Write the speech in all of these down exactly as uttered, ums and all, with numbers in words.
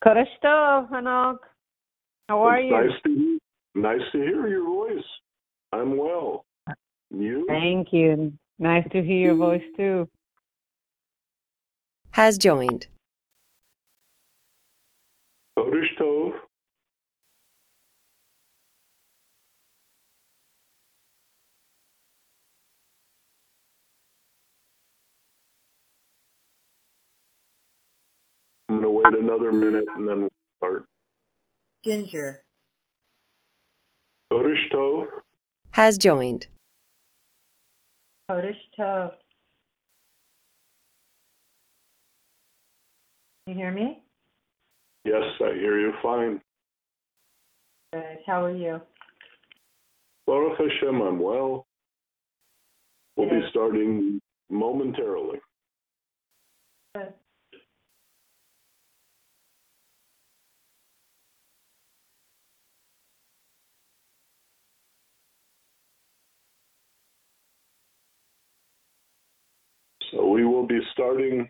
Kodesh Tov, Hanok. How are it's you? Nice to, nice to hear your voice. I'm well. You? Thank you. Nice to hear your voice too. Has joined. Kodesh Tov. I'm going to wait another minute and then we'll start. Ginger. Kodesh Tov. Has joined. Kodesh Tov. You hear me? Yes, I hear you fine. Good. How are you? Baruch Hashem, I'm well. We'll be Good. starting momentarily. Good. So we will be starting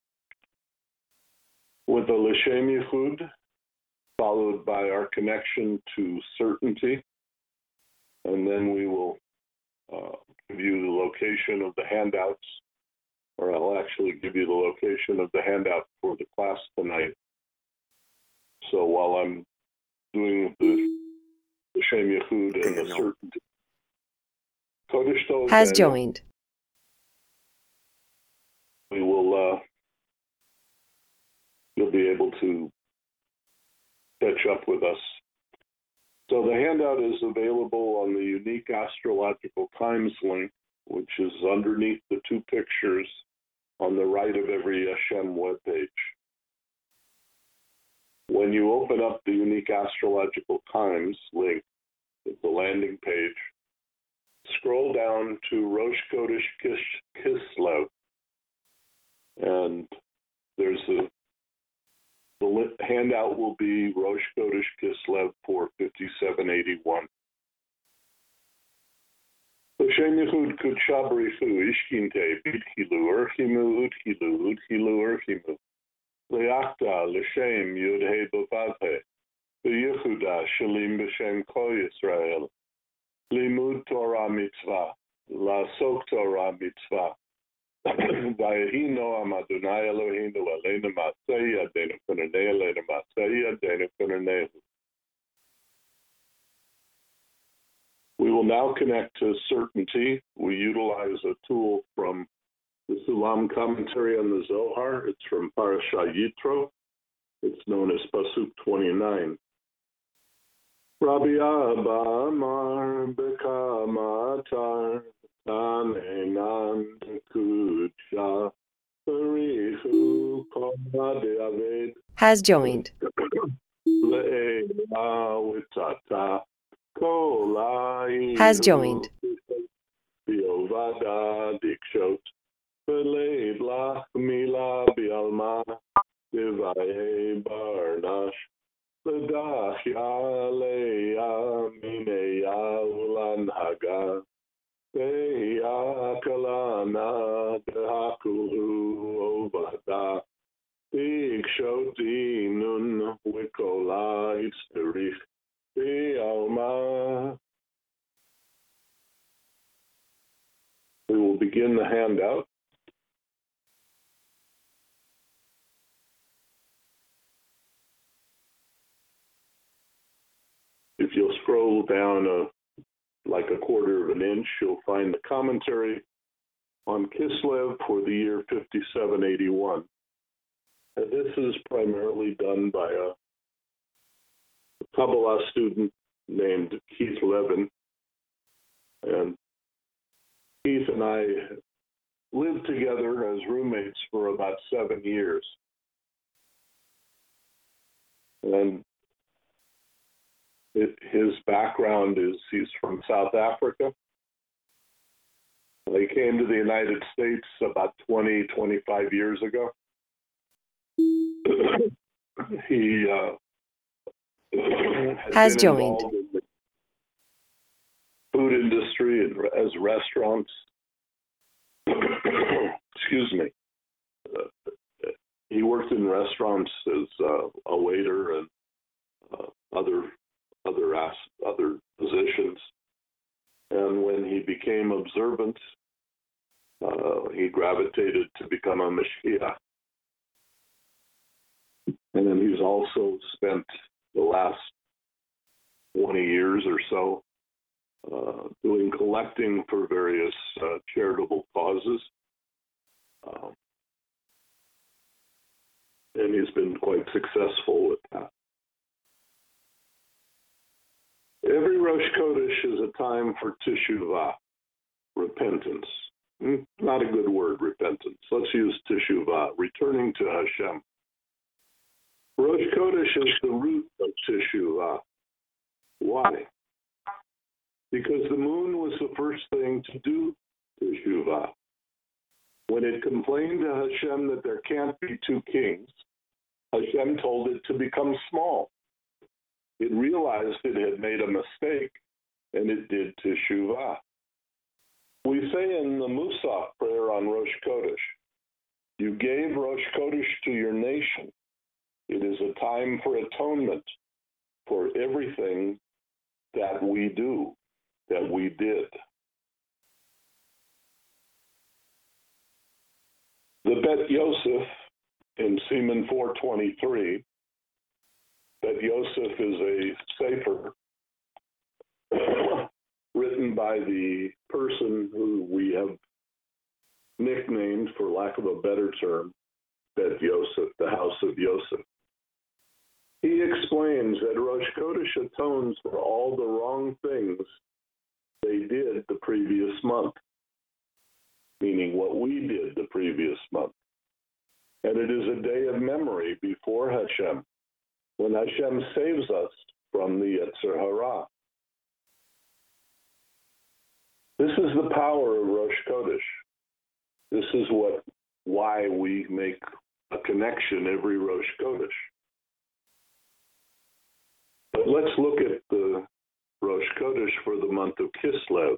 with the L'Shem Yichud, followed by our connection to certainty, and then we will uh, give you the location of the handouts, or I'll actually give you the location of the handout for the class tonight. So while I'm doing the L'Shem Yichud and the certainty, Kodesh Tov Has Daniel, joined. we will, uh, you'll be able to catch up with us. So the handout is available on the Unique Astrological Times link, which is underneath the two pictures on the right of every Hashem webpage. When you open up the Unique Astrological Times link at the landing page, scroll down to Rosh Chodesh Kish, Kislev, and there's a the handout will be Rosh Chodesh Kislev for fifty-seven eighty-one. L'Shem Yichud Kudsha B'richu Ishkinte B'tchilu Urchimu Udchilu Udchilu Urchimu Le'achta L'Shem Yud-Hei B'Vav-Hei B'Yichuda Shalim B'Shem Kol Yisrael Limud Torah Mitzvah La'asok Torah Mitzvah Vayehi Noam Adonai Eloheinu Aleinu Ma'aseh Yadeinu Kunanei Aleinu Ma'aseh Yadeinu Kunanei. We will now connect to certainty. We utilize a tool from the Sulam commentary on the Zohar. It's from Parashat Yitro. It's known as Pasuk twenty-nine. Rabbi Abba Amar Bekamatar Tanenan Kudsha B'richu Kol Ha'De'aved Has joined. Le'ela Witzata Kol Ha'inu Has joined. B'Ovada Dikshot V'leib Lach Mila B'Alma Divaye Barnash L'dach Yaleya Mineya Ulanhaga Ve'ya Kalana Dehakulu Ovada Dikshot Inun Wikola Itzterich B'Alma. We will begin the handout. If you'll scroll down a, like a quarter of an inch, you'll find the commentary on Kislev for the year fifty-seven eighty-one. And this is primarily done by a, a Kabbalah student named Keith Levin. And Keith and I lived together as roommates for about seven years. And it, his background is he's from South Africa. He came to the United States about twenty, twenty-five years ago. he uh, Has been joined. involved in the food industry and as restaurants. Excuse me. Uh, he he worked in restaurants as uh, a waiter and uh, other other as- other positions. And when he became observant, uh, he gravitated to become a Mashiach. And then he's also spent the last twenty years or so uh, doing collecting for various uh, charitable causes. Um, and he's been quite successful with that. Every Rosh Chodesh is a time for teshuvah, repentance. Not a good word, repentance. Let's use teshuvah, returning to Hashem. Rosh Chodesh is the root of teshuvah. Why? Because the moon was the first thing to do teshuvah. When it complained to Hashem that there can't be two kings, Hashem told it to become small. It realized it had made a mistake, and it did teshuvah. We say in the Musaf prayer on Rosh Chodesh, you gave Rosh Chodesh to your nation. It is a time for atonement for everything that we do, that we did. The Bet Yosef in Siman four twenty-three, Bet Yosef is a sefer written by the person who we have nicknamed, for lack of a better term, Bet Yosef, the house of Yosef. He explains that Rosh Chodesh atones for all the wrong things they did the previous month, meaning what we did the previous month. And it is a day of memory before Hashem, when Hashem saves us from the Yetzer Hara. This is the power of Rosh Chodesh. This is what why we make a connection every Rosh Chodesh. But let's look at the Rosh Chodesh for the month of Kislev.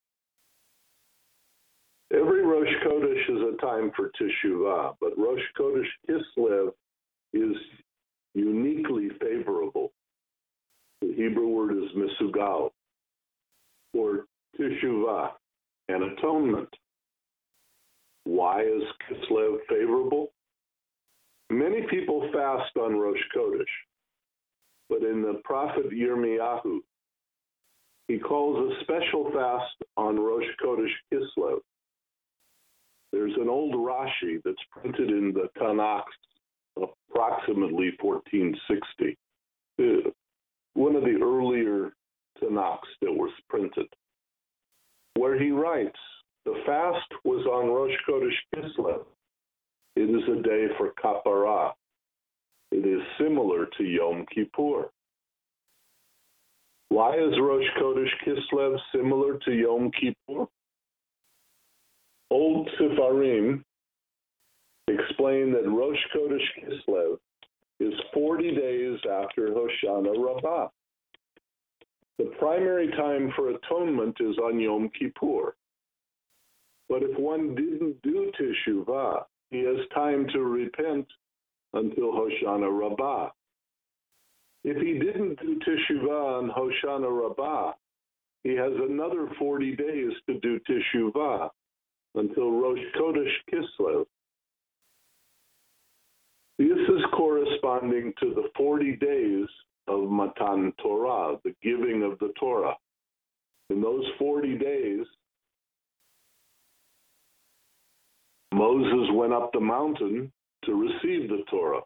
Every Rosh Chodesh is a time for Teshuvah, but Rosh Chodesh Kislev is uniquely favorable. The Hebrew word is misugal, or Teshuvah, and atonement. Why is Kislev favorable? Many people fast on Rosh Chodesh, but in the prophet Yirmiyahu, he calls a special fast on Rosh Chodesh Kislev. There's an old Rashi that's printed in the Tanakh approximately fourteen sixty, one of the earlier Tanakhs that was printed, where he writes, the fast was on Rosh Chodesh Kislev. It is a day for kapara. It is similar to Yom Kippur. Why is Rosh Chodesh Kislev similar to Yom Kippur? Old Sifarim explain that Rosh Chodesh Kislev is forty days after Hoshana Rabbah. The primary time for atonement is on Yom Kippur. But if one didn't do Teshuvah, he has time to repent until Hoshana Rabbah. If he didn't do Teshuvah on Hoshana Rabbah, he has another forty days to do Teshuvah until Rosh Chodesh Kislev. This is corresponding to the forty days of Matan Torah, the giving of the Torah. In those forty days, Moses went up the mountain to receive the Torah.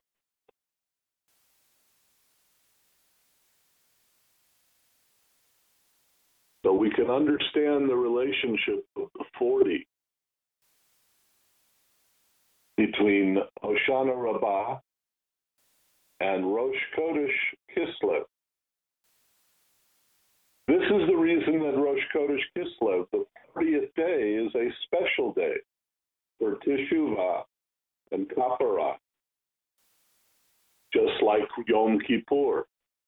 So we can understand the relationship of the forty between Hoshana Rabbah and Rosh Chodesh Kislev. This is the reason that Rosh Chodesh Kislev, the fortieth day, is a special day for Teshuvah and Kapara, just like Yom Kippur.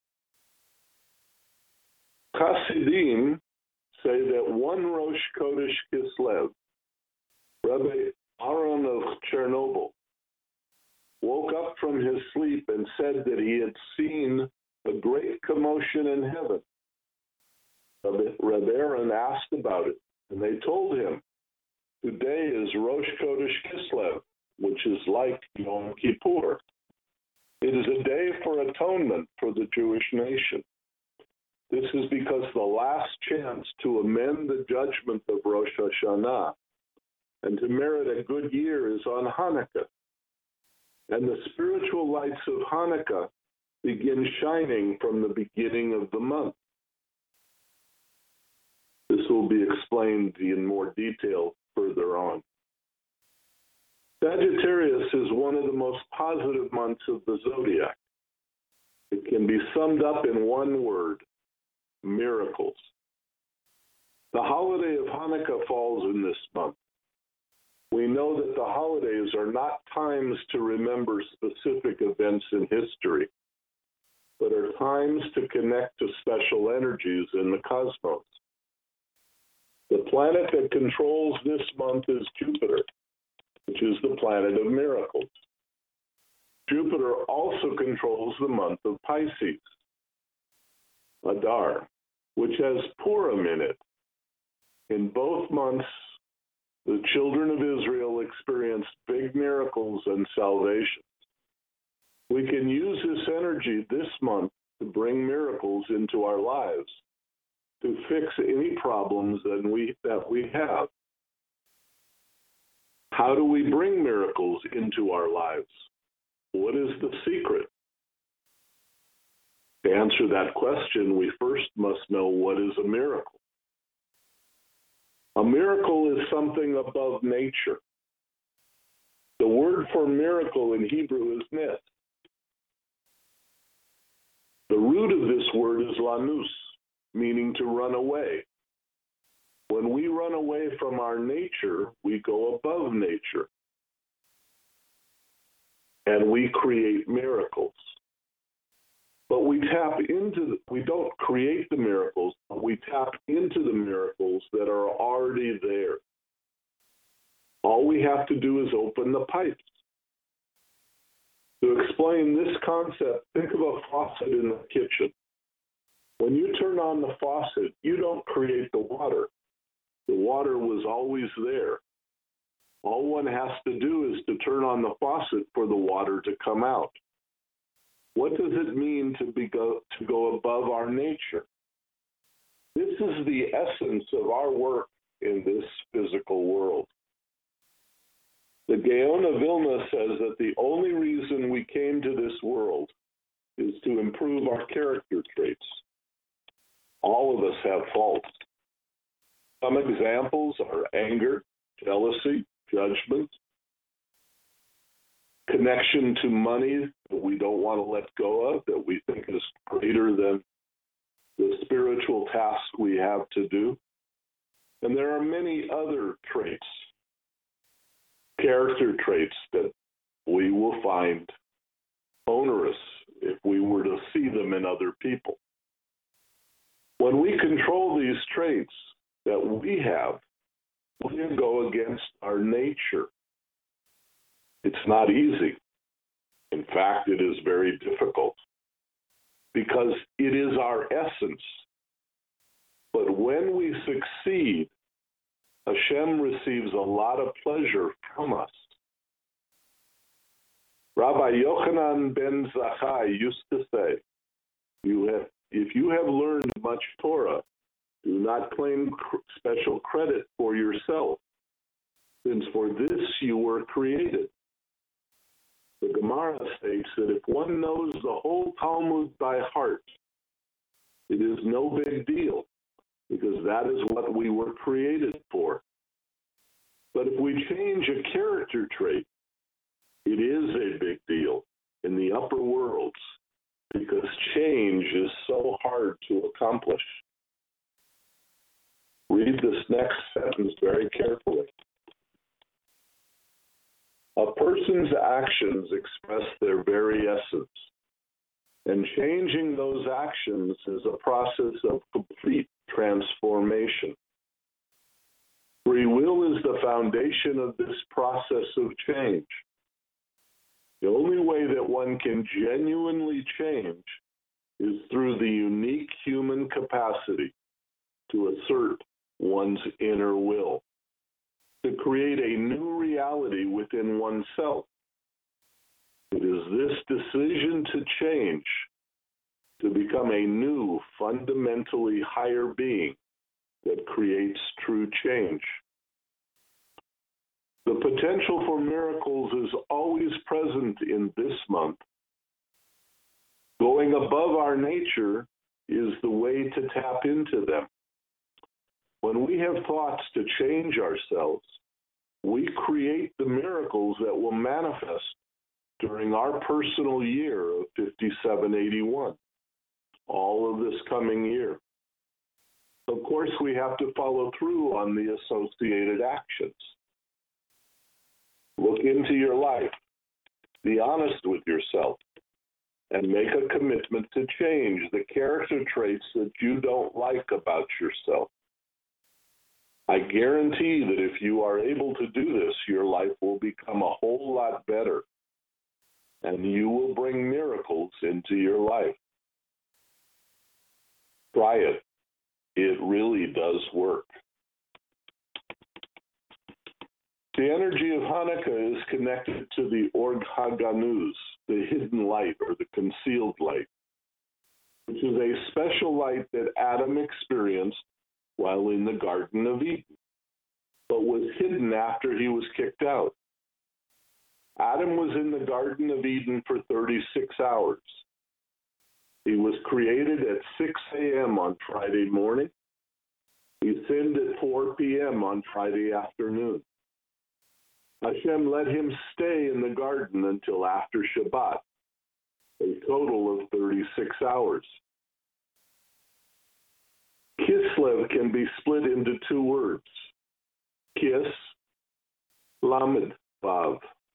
Hasidim say that one Rosh Chodesh Kislev, Rabbi Aaron of Chernobyl, woke from his sleep and said that he had seen a great commotion in heaven. Reb Aaron asked about it, and they told him, today is Rosh Chodesh Kislev, which is like Yom Kippur. It is a day for atonement for the Jewish nation. This is because the last chance to amend the judgment of Rosh Hashanah and to merit a good year is on Hanukkah. And the spiritual lights of Hanukkah begin shining from the beginning of the month. This will be explained in more detail further on. Sagittarius is one of the most positive months of the zodiac. It can be summed up in one word: miracles. The holiday of Hanukkah falls in this month. We know that the holidays are not times to remember specific events in history, but are times to connect to special energies in the cosmos. The planet that controls this month is Jupiter, which is the planet of miracles. Jupiter also controls the month of Pisces, Adar, which has Purim in it. In both months, the children of Israel experienced big miracles and salvation. We can use this energy this month to bring miracles into our lives, to fix any problems that we, that we have. How do we bring miracles into our lives? What is the secret? To answer that question, we first must know what is a miracle. A miracle is something above nature. The word for miracle in Hebrew is nes. The root of this word is lanus, meaning to run away. When we run away from our nature, we go above nature. And we create miracles. But we tap into, the, we don't create the miracles, but we tap into the miracles that are already there. All we have to do is open the pipes. To explain this concept, think of a faucet in the kitchen. When you turn on the faucet, you don't create the water. The water was always there. All one has to do is to turn on the faucet for the water to come out. What does it mean to, be go, to go above our nature? This is the essence of our work in this physical world. The Gaon of Vilna says that the only reason we came to this world is to improve our character traits. All of us have faults. Some examples are anger, jealousy, judgment, connection to money that we don't want to let go of, that we think is greater than the spiritual task we have to do. And there are many other traits, character traits, that we will find onerous if we were to see them in other people. When we control these traits that we have, we can go against our nature. It's not easy. In fact, it is very difficult because it is our essence. But when we succeed, Hashem receives a lot of pleasure from us. Rabbi Yochanan ben Zakkai used to say, "You have, if you have learned much Torah, do not claim cr- special credit for yourself, since for this you were created." The Gemara states that if one knows the whole Talmud by heart, it is no big deal, because that is what we were created for. But if we change a character trait, it is a big deal in the upper worlds, because change is so hard to accomplish. Read this next sentence very carefully. A person's actions express their very essence, and changing those actions is a process of complete transformation. Free will is the foundation of this process of change. only way that one can genuinely change is through the unique human capacity to assert one's inner will, to create a new reality within oneself. It is this decision to change, to become a new, fundamentally higher being, that creates true change. The potential for miracles is always present in this month. Going above our nature is the way to tap into them. When we have thoughts to change ourselves, we create the miracles that will manifest during our personal year of fifty-seven eighty-one, all of this coming year. Of course, we have to follow through on the associated actions. Look into your life, be honest with yourself, and make a commitment to change the character traits that you don't like about yourself. I guarantee that if you are able to do this, your life will become a whole lot better, and you will bring miracles into your life. Try it. It really does work. The energy of Hanukkah is connected to the Or HaGanuz, the hidden light or the concealed light, which is a special light that Adam experienced while in the Garden of Eden, but was hidden after he was kicked out. Adam was in the Garden of Eden for thirty-six hours. He was created at six a.m. on Friday morning. He sinned at four p.m. on Friday afternoon. Hashem let him stay in the garden until after Shabbat, a total of thirty-six hours. Kislev can be split into two words, kis, lamed, vav.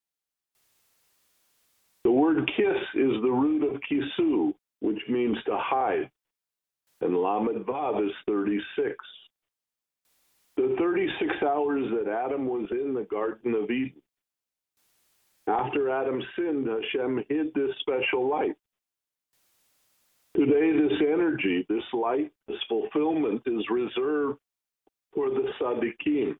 The word kis is the root of kisu, which means to hide, and lamed vav is thirty-six. The thirty-six hours that Adam was in the Garden of Eden. After Adam sinned, Hashem hid this special light. Today, this energy, this light, this fulfillment is reserved for the Tzaddikim.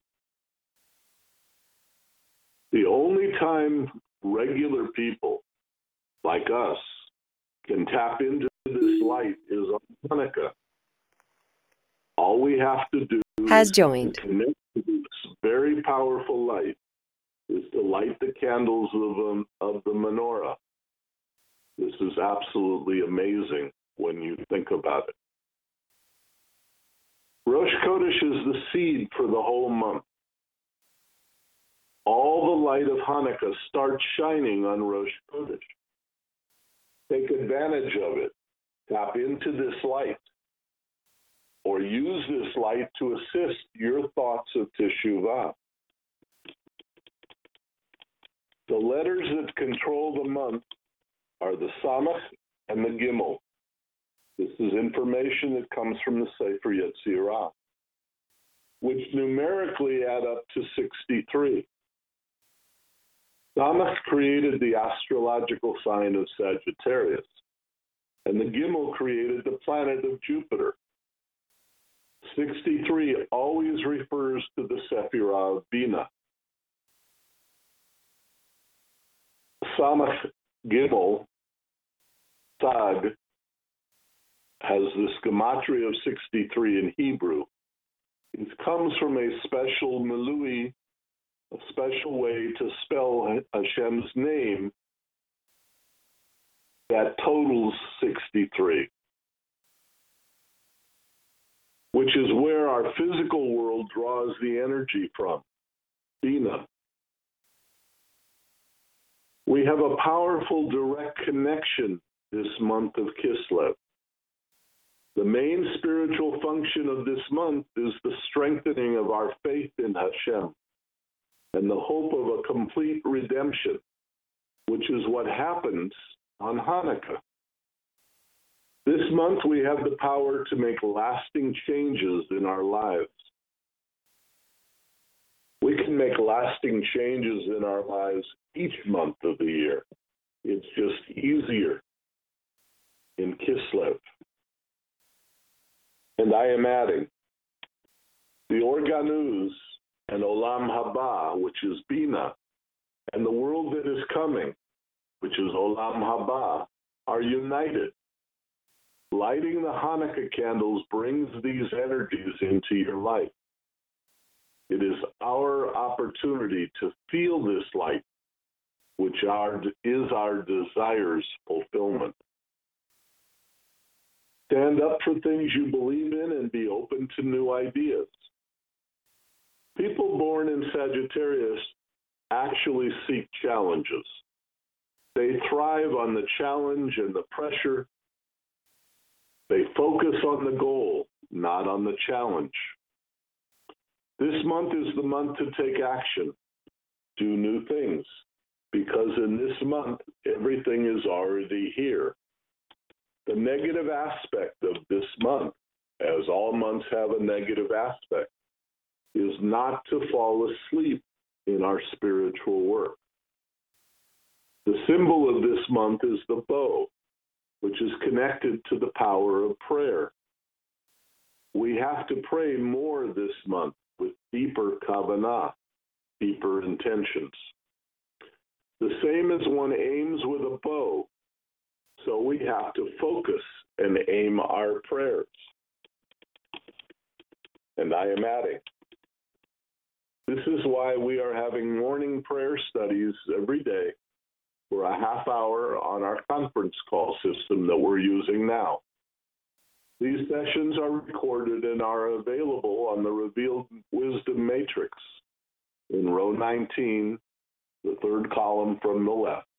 The only time regular people like us can tap into this light is on Hanukkah. All we have to do Has joined. to connect to this very powerful light is to light the candles of, um, of the menorah. This is absolutely amazing when you think about it. Rosh Chodesh is the seed for the whole month. All the light of Hanukkah starts shining on Rosh Chodesh. Take advantage of it. Tap into this light, or use this light to assist your thoughts of Teshuvah. The letters that control the month are the Samach and the Gimel. This is information that comes from the Sefer Yetzirah, which numerically add up to sixty-three. Samach created the astrological sign of Sagittarius, and the Gimel created the planet of Jupiter. sixty-three always refers to the Sephirah of Bina. Samach Gimel, Sag, has this gematria of sixty-three in Hebrew. It comes from a special milui, a special way to spell Hashem's name that totals sixty-three, which is where our physical world draws the energy from, Bina. We have a powerful direct connection this month of Kislev. The main spiritual function of this month is the strengthening of our faith in Hashem and the hope of a complete redemption, which is what happens on Hanukkah. This month we have the power to make lasting changes in our lives. We can make lasting changes in our lives each month of the year, easier in Kislev. And I am adding, the Organuz and Olam Haba, which is Bina, and the world that is coming, which is Olam Haba, are united. Lighting the Hanukkah candles brings these energies into your life. It is our opportunity to feel this light, which are, is our desire's fulfillment. Stand up for things you believe in and be open to new ideas. People born in Sagittarius actually seek challenges. They thrive on the challenge and the pressure. They focus on the goal, not on the challenge. This month is the month to take action, do new things, because in this month, everything is already here. The negative aspect of this month, as all months have a negative aspect, is not to fall asleep in our spiritual work. The symbol of this month is the bow, which is connected to the power of prayer. We have to pray more this month with deeper kavanah, deeper intentions. The same as one aims with a bow, so we have to focus and aim our prayers. And I am adding, this is why we are having morning prayer studies every day for a half hour on our conference call system that we're using now. These sessions are recorded and are available on the Revealed Wisdom Matrix in row nineteen, the third column from the left.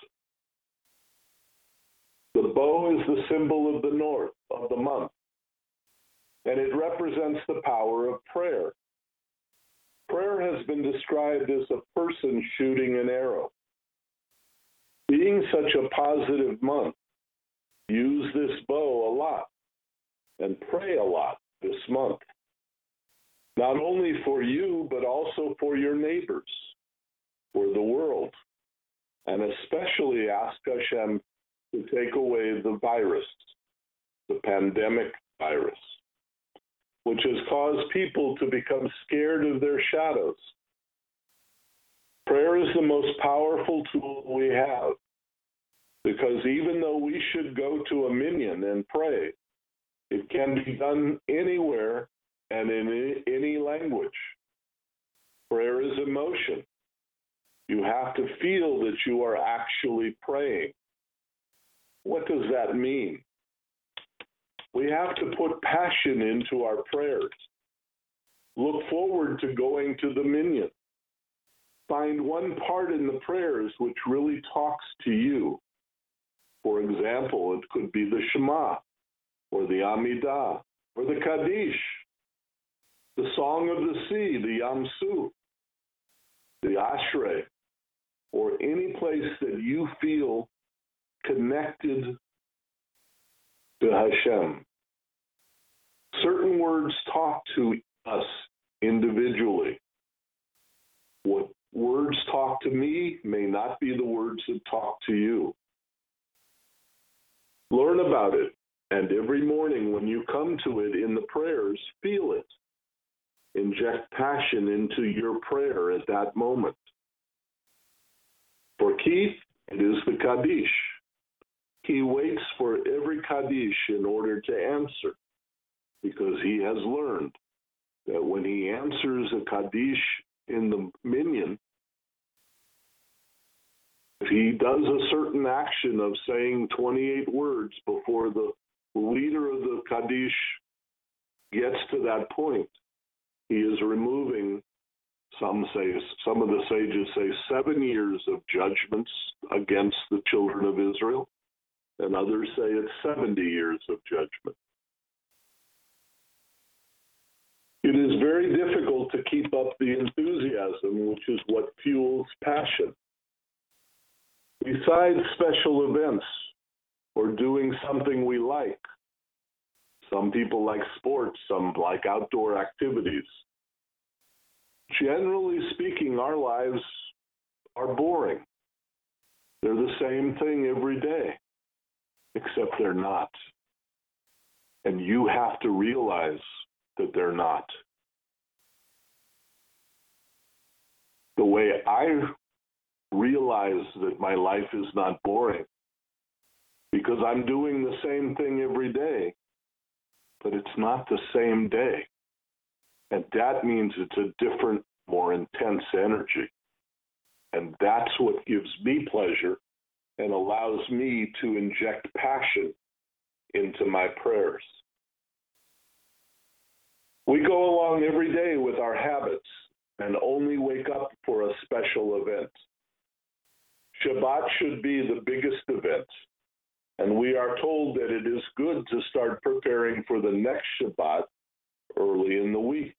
The bow is the symbol of the north, of the month, and it represents the power of prayer. Prayer has been described as a person shooting an arrow. Being such a positive month, use this bow a lot and pray a lot this month. Not only for you, but also for your neighbors, for the world, and especially ask Hashem to take away the virus, the pandemic virus, which has caused people to become scared of their shadows. Prayer is the most powerful tool we have, because even though we should go to a minyan and pray, it can be done anywhere and in any language. Prayer is emotion. You have to feel that you are actually praying. What does that mean? We have to put passion into our prayers. Look forward to going to the minyan. Find one part in the prayers which really talks to you. For example, it could be the Shema, or the Amidah, or the Kaddish, the Song of the Sea, the Yam Suf, the Ashrei, or any place that you feel connected to Hashem. Certain words talk to us individually. What words talk to me may not be the words that talk to you. Learn about it, and every morning when you come to it in the prayers, feel it. Inject passion into your prayer at that moment. For Keith, it is the Kaddish. He waits for every Kaddish in order to answer, because he has learned that when he answers a Kaddish in the minyan, if he does a certain action of saying twenty-eight words before the leader of the Kaddish gets to that point, he is removing, some say, some of the sages say, seven years of judgments against the children of Israel, and others say it's seventy years of judgment. It is very difficult to keep up the enthusiasm, which is what fuels passion. Besides special events or doing something we like, some people like sports, some like outdoor activities. Generally speaking, our lives are boring. They're the same thing every day. except they're not. And you have to realize that they're not. The way I realize that my life is not boring, because I'm doing the same thing every day, but it's not the same day. And that means it's a different, more intense energy. And that's what gives me pleasure and allows me to inject passion into my prayers. We go along every day with our habits and only wake up for a special event. Shabbat should be the biggest event, and we are told that it is good to start preparing for the next Shabbat early in the week.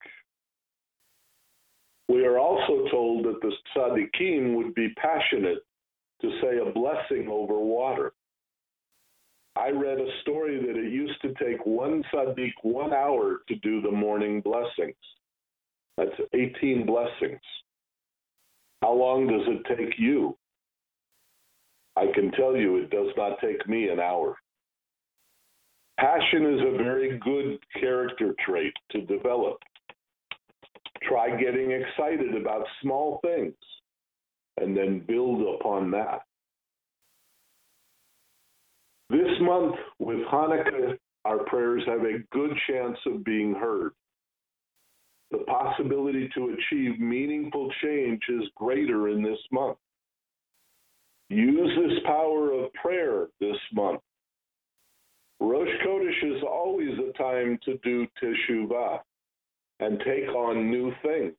We are also told that the tzaddikim would be passionate to say a blessing over water. I read a story that it used to take one tzaddik one hour to do the morning blessings. That's eighteen blessings. How long does it take you? I can tell you it does not take me an hour. Passion is a very good character trait to develop. Try getting excited about small things and then build upon that. This month with Hanukkah, our prayers have a good chance of being heard. The possibility to achieve meaningful change is greater in this month. Use this power of prayer this month. Rosh Chodesh is always a time to do teshuvah and take on new things,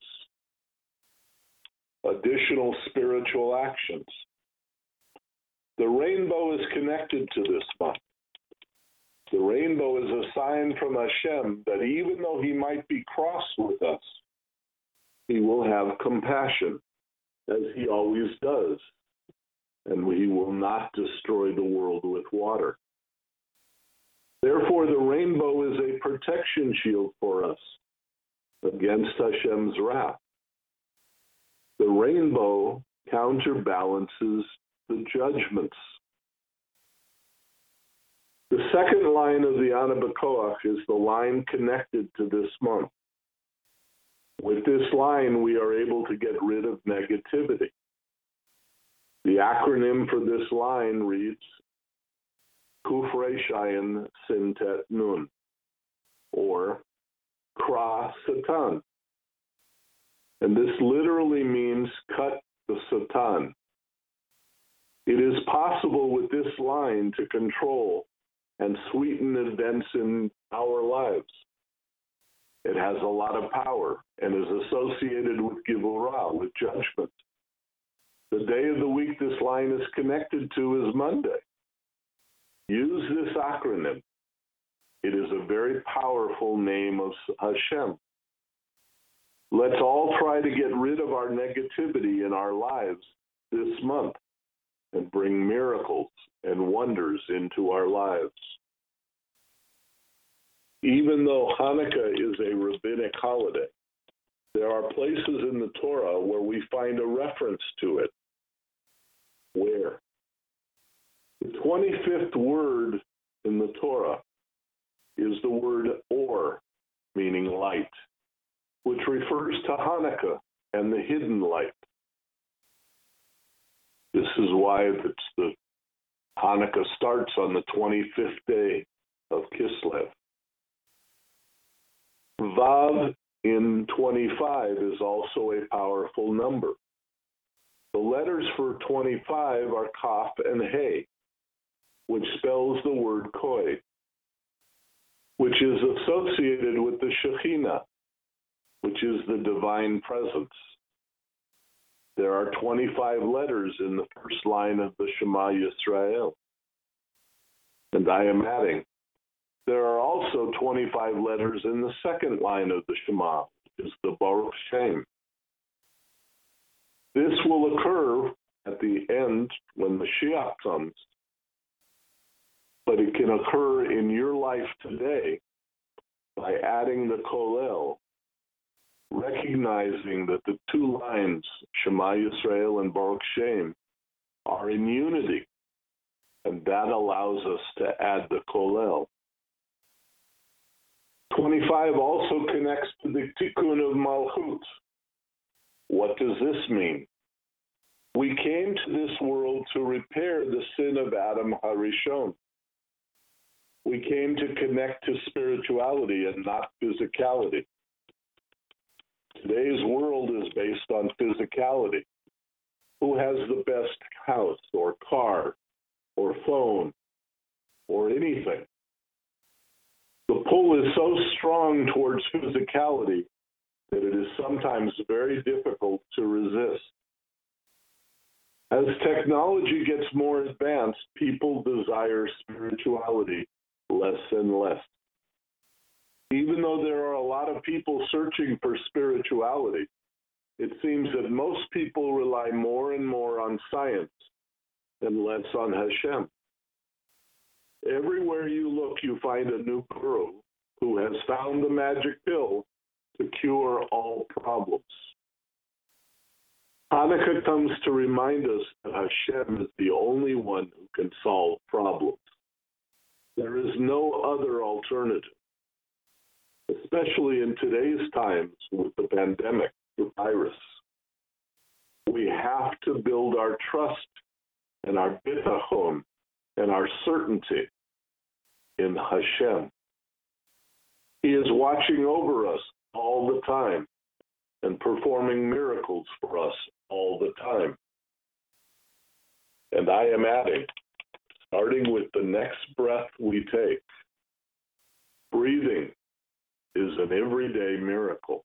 additional spiritual actions. The rainbow is connected to this month. The rainbow is a sign from Hashem that even though he might be cross with us, he will have compassion, as he always does, and he will not destroy the world with water. Therefore, the rainbow is a protection shield for us against Hashem's wrath. The rainbow counterbalances the judgments. The second line of the Ana B'Koach is the line connected to this month. With this line, we are able to get rid of negativity. The acronym for this line reads Kuf Resh Ayin Sin Tet Nun, or Kra Satan. And this literally means cut the Satan. It is possible with this line to control and sweeten events in our lives. It has a lot of power and is associated with Gevurah, with judgment. The day of the week this line is connected to is Monday. Use this acronym. It is a very powerful name of Hashem. Let's all try to get rid of our negativity in our lives this month and bring miracles and wonders into our lives. Even though Hanukkah is a rabbinic holiday, there are places in the Torah where we find a reference to it. Where? The twenty-fifth word in the Torah is the word or, meaning light, which refers to Hanukkah and the hidden light. This is why it's the Hanukkah starts on the twenty-fifth day of Kislev. Vav in twenty-five is also a powerful number. The letters for twenty-five are Kaf and He, which spells the word Koi, which is associated with the Shekhinah, which is the divine presence. There are twenty-five letters in the first line of the Shema Yisrael. And I am adding, there are also twenty-five letters in the second line of the Shema, which is the Baruch Shem. This will occur at the end when Mashiach comes, but it can occur in your life today by adding the Kolel, recognizing that the two lines, Shema Yisrael and Baruch Shem, are in unity, and and that allows us to add the Kollel. twenty-five also connects to the Tikkun of Malchut. What does this mean? We came to this world to repair the sin of Adam Harishon. We came to connect to spirituality and not physicality. Today's world is based on physicality. Who has the best house or car or phone or anything? The pull is so strong towards physicality that it is sometimes very difficult to resist. As technology gets more advanced, people desire spirituality less and less. Even though there are a lot of people searching for spirituality, it seems that most people rely more and more on science and less on Hashem. Everywhere you look, you find a new guru who has found the magic pill to cure all problems. Hanukkah comes to remind us that Hashem is the only one who can solve problems. There is no other alternative, especially in today's times with the pandemic, the virus. We have to build our trust and our bitachon and our certainty in Hashem. He is watching over us all the time and performing miracles for us all the time. And I am adding, starting with the next breath we take, breathing is an everyday miracle.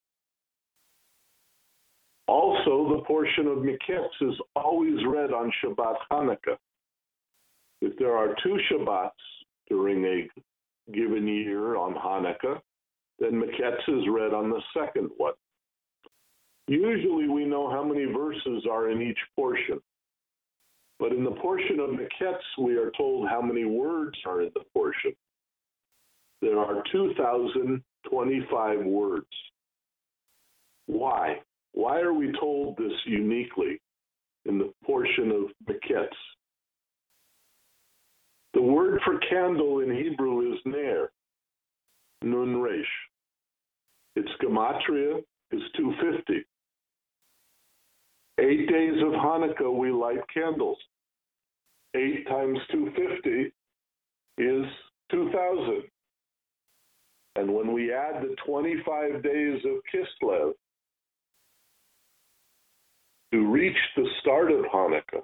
Also, the portion of Miketz is always read on Shabbat Hanukkah. If there are two Shabbats during a given year on Hanukkah, then Miketz is read on the second one. Usually we know how many verses are in each portion, but in the portion of Miketz we are told how many words are in the portion. There are two thousand twenty-five words. Why? Why are we told this uniquely in the portion of Miketz? The word for candle in Hebrew is ner, nun resh. Its gematria is two hundred fifty. Eight days of Hanukkah we light candles. Eight times two hundred fifty is two thousand. And when we add the twenty-five days of Kislev to reach the start of Hanukkah,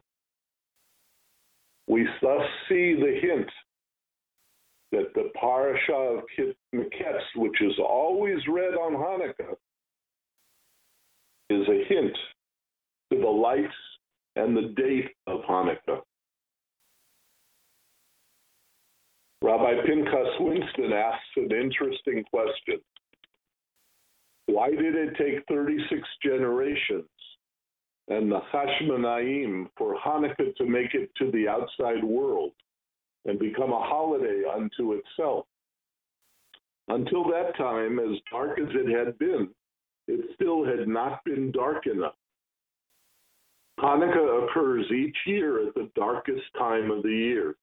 we thus see the hint that the parasha of Miketz, which is always read on Hanukkah, is a hint to the lights and the date of Hanukkah. Rabbi Pinchas Winston asks an interesting question. Why did it take thirty-six generations and the Hashmonaim for Hanukkah to make it to the outside world and become a holiday unto itself? Until that time, as dark as it had been, it still had not been dark enough. Hanukkah occurs each year at the darkest time of the year.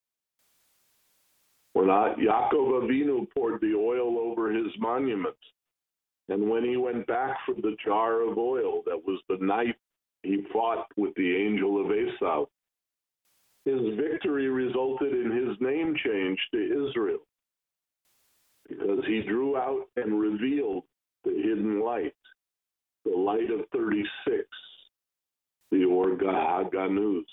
When Yaakov Avinu poured the oil over his monument, and when he went back for the jar of oil, that was the night he fought with the angel of Esau, his victory resulted in his name change to Israel, because he drew out and revealed the hidden light, the light of thirty-six, the Or HaGanuz.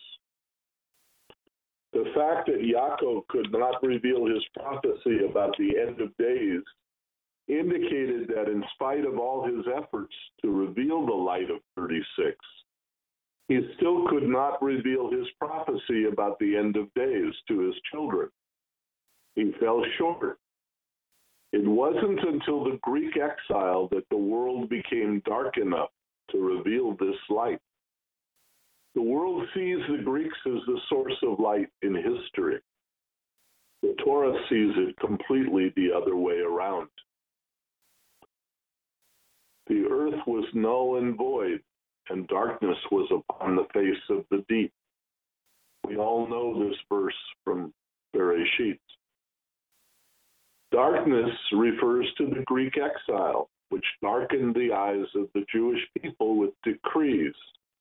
The fact that Yaakov could not reveal his prophecy about the end of days indicated that in spite of all his efforts to reveal the light of thirty-six, he still could not reveal his prophecy about the end of days to his children. He fell short. It wasn't until the Greek exile that the world became dark enough to reveal this light. The world sees the Greeks as the source of light in history. The Torah sees it completely the other way around. The earth was null and void, and darkness was upon the face of the deep. We all know this verse from Darkness refers to the Greek exile, which darkened the eyes of the Jewish people with decrees.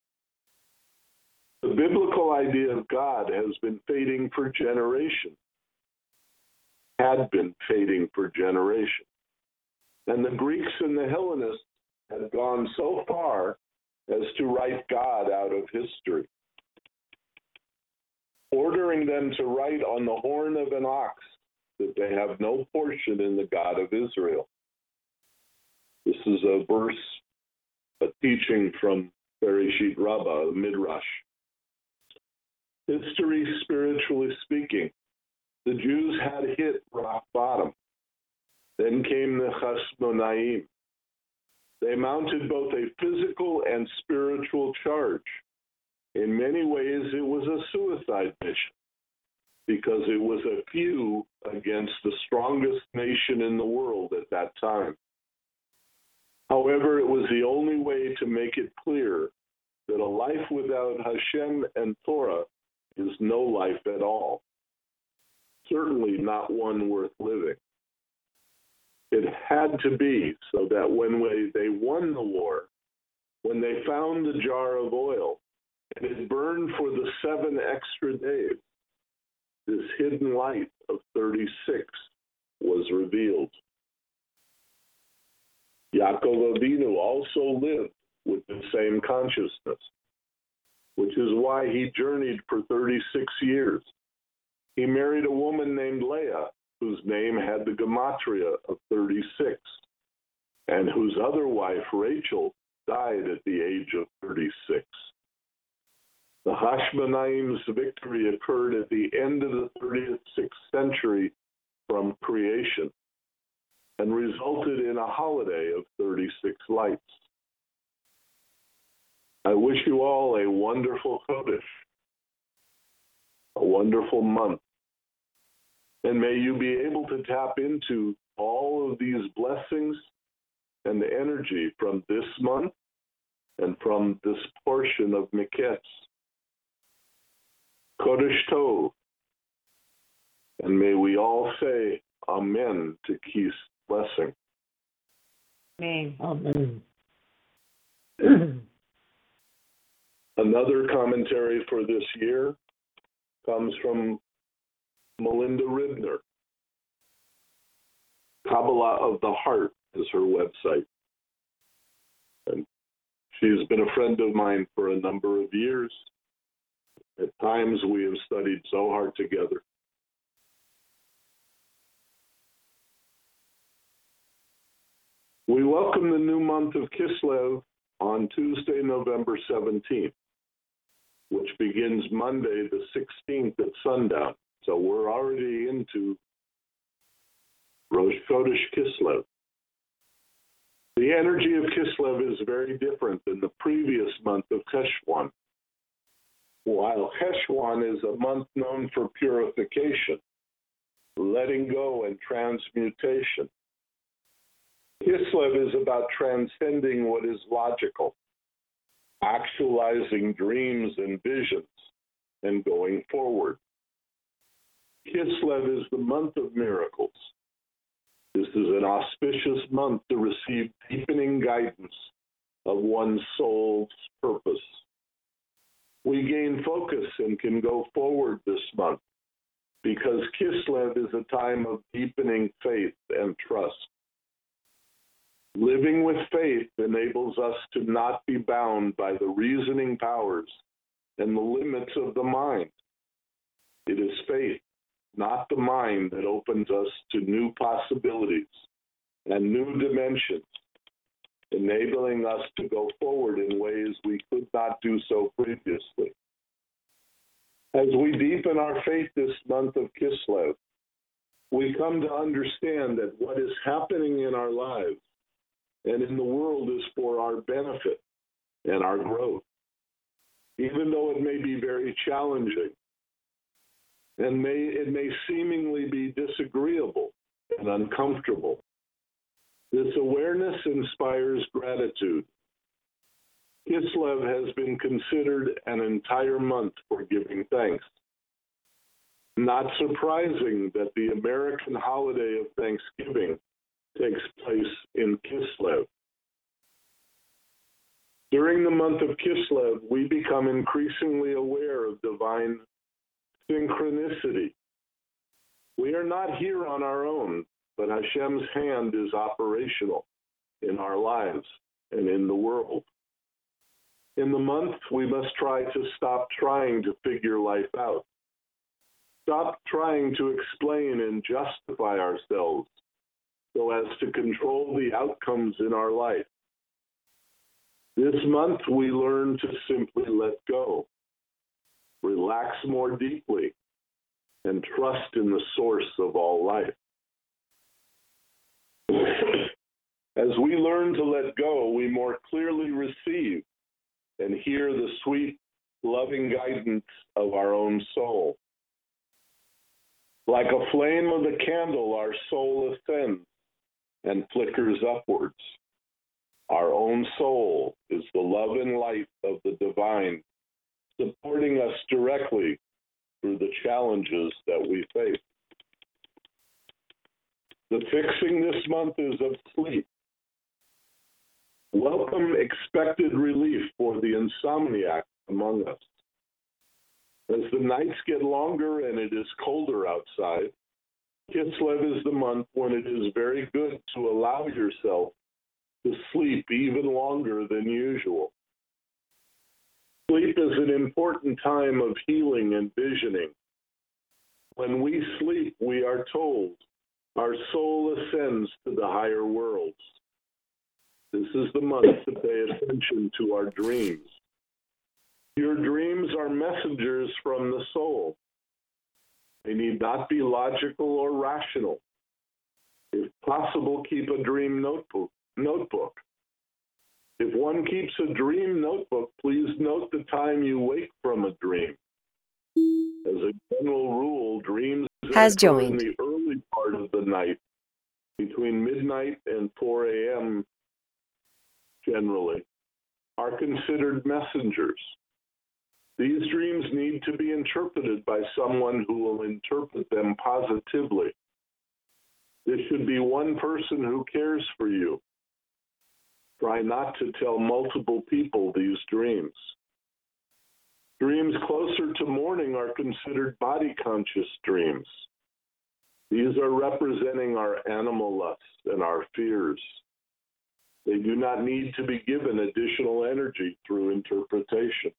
The biblical idea of God has been fading for generations, had been fading for generations. And the Greeks and the Hellenists had gone so far as to write God out of history, ordering them to write on the horn of an ox that they have no portion in the God of Israel. This is a verse, a teaching from Bereshit Rabbah, the Midrash. History, spiritually speaking, the Jews had hit rock bottom. Then came the Hashmonaim. They mounted both a physical and spiritual charge. In many ways, it was a suicide mission because it was a few against the strongest nation in the world at that time. However, it was the only way to make it clear that a life without Hashem and Torah is no life at all, certainly not one worth living. It had to be so that when they won the war, when they found the jar of oil, and it burned for the seven extra days, this hidden light of thirty-six was revealed. Yaakov Avinu also lived with the same consciousness, which is why he journeyed for thirty-six years. He married a woman named Leah, whose name had the gematria of thirty-six, and whose other wife, Rachel, died at the age of thirty-six. The Hashmonaim's victory occurred at the end of the thirty-sixth century from creation and resulted in a holiday of thirty-six lights. I wish you all a wonderful Chodesh, a wonderful month, and may you be able to tap into all of these blessings and the energy from this month and from this portion of Miketz. Chodesh Tov, and may we all say Amen to Keith's blessing. Amen. Amen. Another commentary for this year comes from Melinda Ribner. Kabbalah of the Heart is her website. And she's been a friend of mine for a number of years. At times we have studied Zohar together. We welcome the new month of Kislev on Tuesday, November seventeenth, which begins Monday the sixteenth at sundown. So we're already into Rosh Chodesh Kislev. The energy of Kislev is very different than the previous month of Cheshvan. While Cheshvan is a month known for purification, letting go and transmutation, Kislev is about transcending what is logical, actualizing dreams and visions, and going forward. Kislev is the month of miracles. This is an auspicious month to receive deepening guidance of one's soul's purpose. We gain focus and can go forward this month because Kislev is a time of deepening faith and trust. Living with faith enables us to not be bound by the reasoning powers and the limits of the mind. It is faith, not the mind, that opens us to new possibilities and new dimensions, enabling us to go forward in ways we could not do so previously. As we deepen our faith this month of Kislev, we come to understand that what is happening in our lives and in the world is for our benefit and our growth, even though it may be very challenging and may it may seemingly be disagreeable and uncomfortable. This awareness inspires gratitude. Kislev has been considered an entire month for giving thanks. Not surprising that the American holiday of Thanksgiving takes place in Kislev. During the month of Kislev, we become increasingly aware of divine synchronicity. We are not here on our own, but Hashem's hand is operational in our lives and in the world. In the month, we must try to stop trying to figure life out. Stop trying to explain and justify ourselves so as to control the outcomes in our life. This month, we learn to simply let go, relax more deeply, and trust in the source of all life. As we learn to let go, we more clearly receive and hear the sweet, loving guidance of our own soul. Like a flame of the candle, our soul ascends and flickers upwards. Our own soul is the love and light of the divine, supporting us directly through the challenges that we face. The fixing this month is of sleep. Welcome expected relief for the insomniac among us. As the nights get longer and it is colder outside, Kislev is the month when it is very good to allow yourself to sleep even longer than usual. Sleep is an important time of healing and visioning. When we sleep, we are told our soul ascends to the higher worlds. This is the month to pay attention to our dreams. Your dreams are messengers from the soul. They need not be logical or rational. If possible, keep a dream notebook. notebook. If one keeps a dream notebook, please note the time you wake from a dream. As a general rule, dreams Has occur in joined. the early part of the night, between midnight and four a.m. generally, are considered messengers. These dreams need to be interpreted by someone who will interpret them positively. This should be one person who cares for you. Try not to tell multiple people these dreams. Dreams closer to morning are considered body-conscious dreams. These are representing our animal lusts and our fears. They do not need to be given additional energy through interpretation.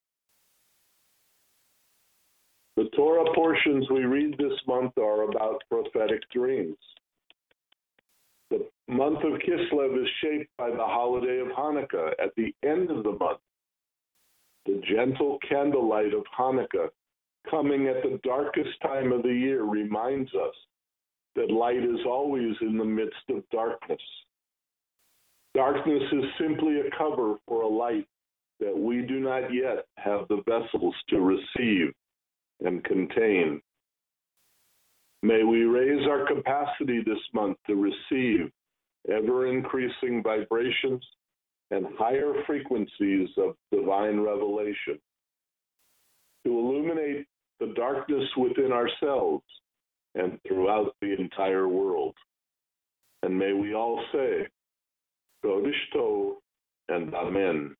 The Torah portions we read this month are about prophetic dreams. The month of Kislev is shaped by the holiday of Hanukkah at the end of the month. The gentle candlelight of Hanukkah, coming at the darkest time of the year, reminds us that light is always in the midst of darkness. Darkness is simply a cover for a light that we do not yet have the vessels to receive and contain. May we raise our capacity this month to receive ever-increasing vibrations and higher frequencies of divine revelation, to illuminate the darkness within ourselves and throughout the entire world. And may we all say, Kodesh Tov and Amen.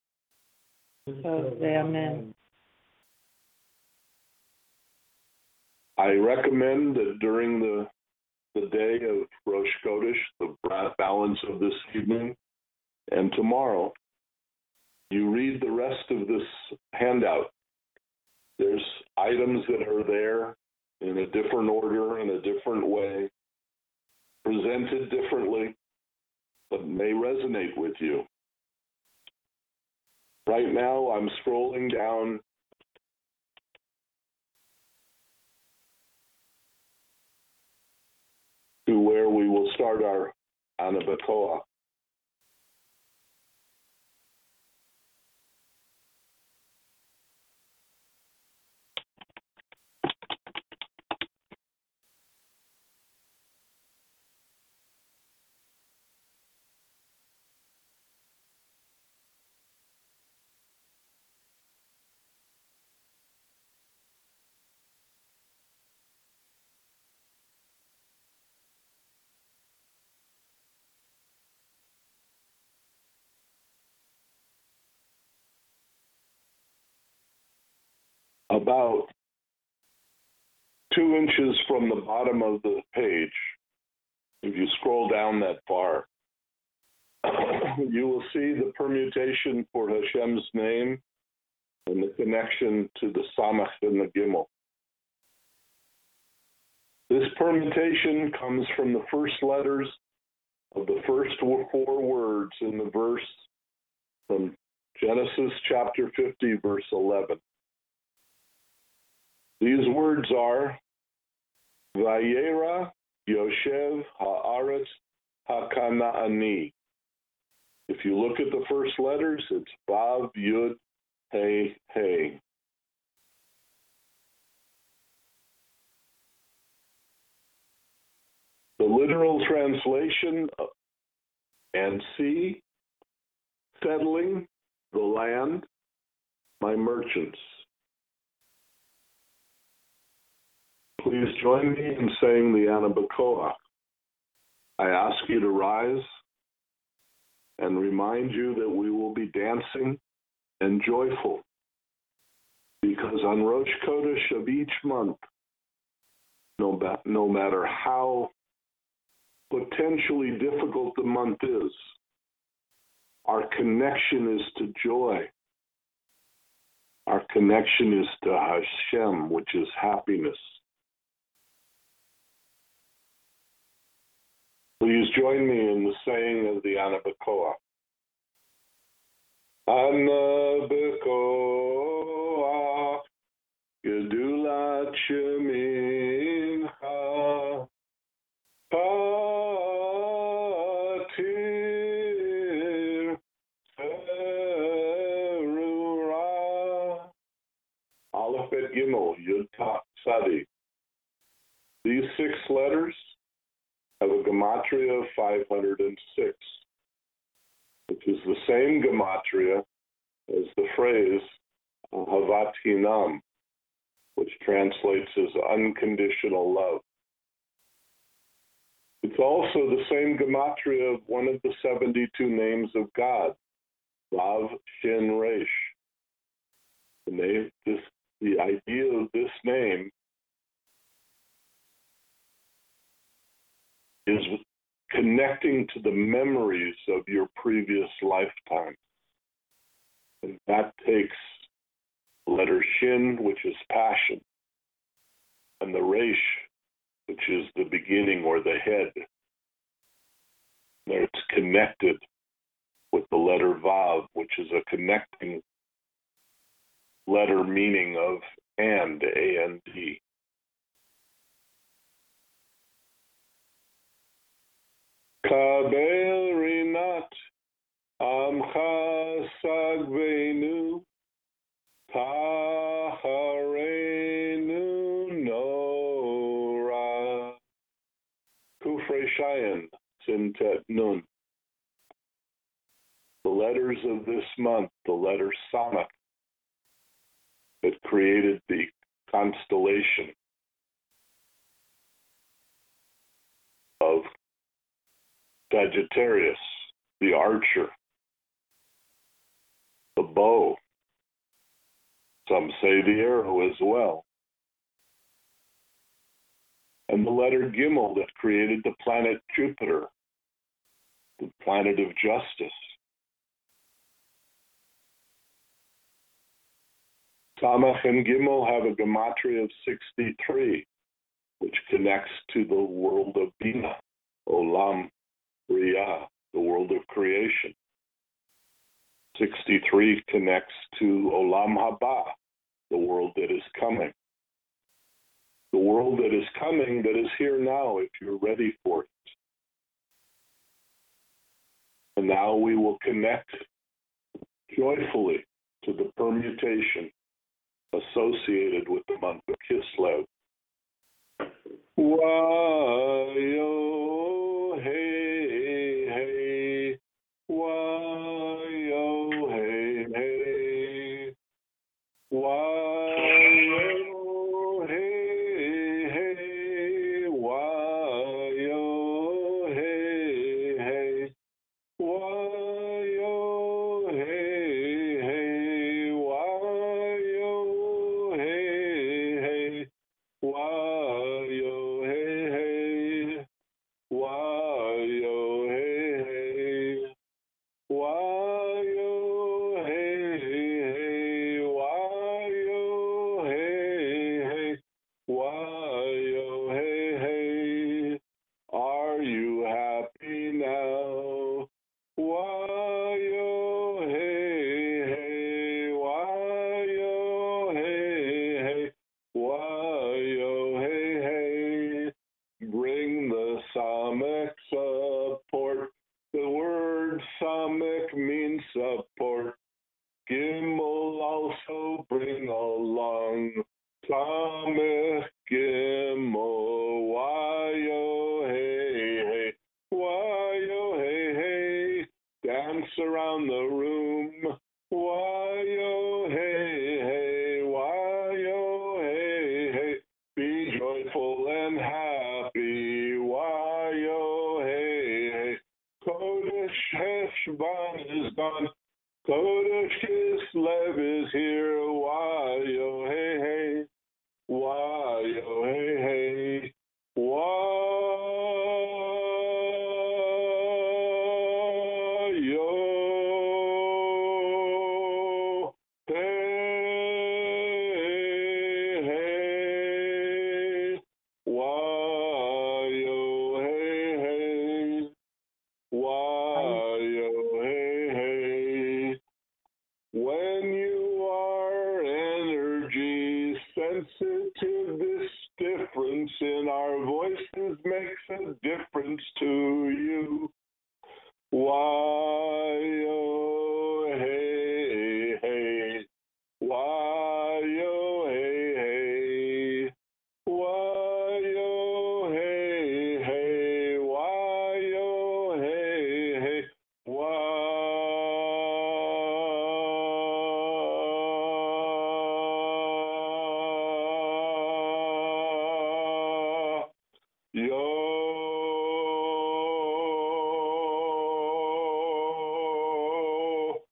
So say amen. I recommend that during the, the day of Rosh Chodesh, the balance of this evening and tomorrow, you read the rest of this handout. There's items that are there in a different order, in a different way, presented differently, but may resonate with you. Right now, I'm scrolling down to where we will start our Anabakoa. about two inches from the bottom of the page, if you scroll down that far, you will see the permutation for Hashem's name and the connection to the Samach and the Gimel. This permutation comes from the first letters of the first four words in the verse from Genesis chapter fifty, verse eleven. These words are, Vayera Yoshev Haaretz HaKanaani. If you look at the first letters, it's Vav, Yud, Hey, Hey. The literal translation, and see, settling the land, my merchants. Please join me in saying the Ana B'Koach. I ask you to rise and remind you that we will be dancing and joyful, because on Rosh Chodesh of each month, no, ba- no matter how potentially difficult the month is, our connection is to joy. Our connection is to Hashem, which is happiness. Please join me in the saying of the Ana B'Koach. Ana B'Koach, Gedulat Shemincha, Patir Serura, Aleph Bet Gimel, Yud Taf Tzadi. These six letters have a gematria of five hundred six, which is the same gematria as the phrase Ahavat Hinam, which translates as unconditional love. It's also the same gematria of one of the seventy-two names of God, Vav Shin Resh. The name, this, the idea of this name is connecting to the memories of your previous lifetime. And that takes the letter Shin, which is passion, and the Resh, which is the beginning or the head. There it's connected with the letter Vav, which is a connecting letter meaning of and, A N D. Kabel Rinat Amcha Sagvenu Taharenu Nora Kufre Shayan Sintet Nun. The letters of this month, the letter Samach, that created the constellation of Sagittarius, the archer, the bow, some say the arrow as well, and the letter Gimel that created the planet Jupiter, the planet of justice. Samach and Gimel have a gematria of sixty-three, which connects to the world of Bina, Olam Riyah, the world of creation. sixty-three connects to Olam Haba, the world that is coming. The world that is coming, that is here now, if you're ready for it. And now we will connect joyfully to the permutation associated with the month of Kislev. Wayo hey hey, wayo hey hey, wayo hey hey, wayo hey hey, wayo hey hey, wayo hey Samek means support. Gimel also bring along. Samek, Gimel, Why-yo, hey, hey, why-yo, hey, hey, dance around the room. Why-yo, hey, hey, why-yo, hey, hey, be joyful and happy. Why-yo, hey, hey, Kodesh Heshvan is gone. Kodesh Kislev is here. Why-yo, hey, hey, why-yo, hey, hey, why-yo, hey, hey, why-yo, hey, hey, why-yo, hey, hey. When you are energy sensitive, this difference in our voices makes a difference to you. Why-yo, hey, hey, why-yo, hey, hey, why-yo, hey, hey, why-yo, hey, hey, why? Yo,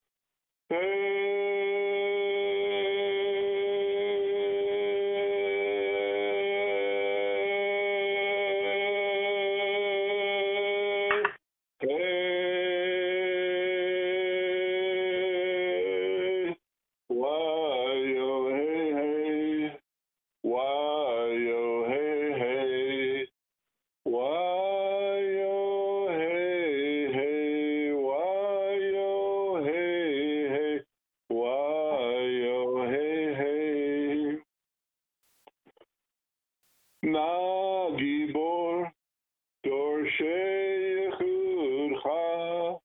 hey, hey, why-yo, hey, hey, why-yo, hey, hey, why-yo, hey, hey, why-yo, hey, hey, why-yo, hey, hey. Na gibor dorshei yechudcha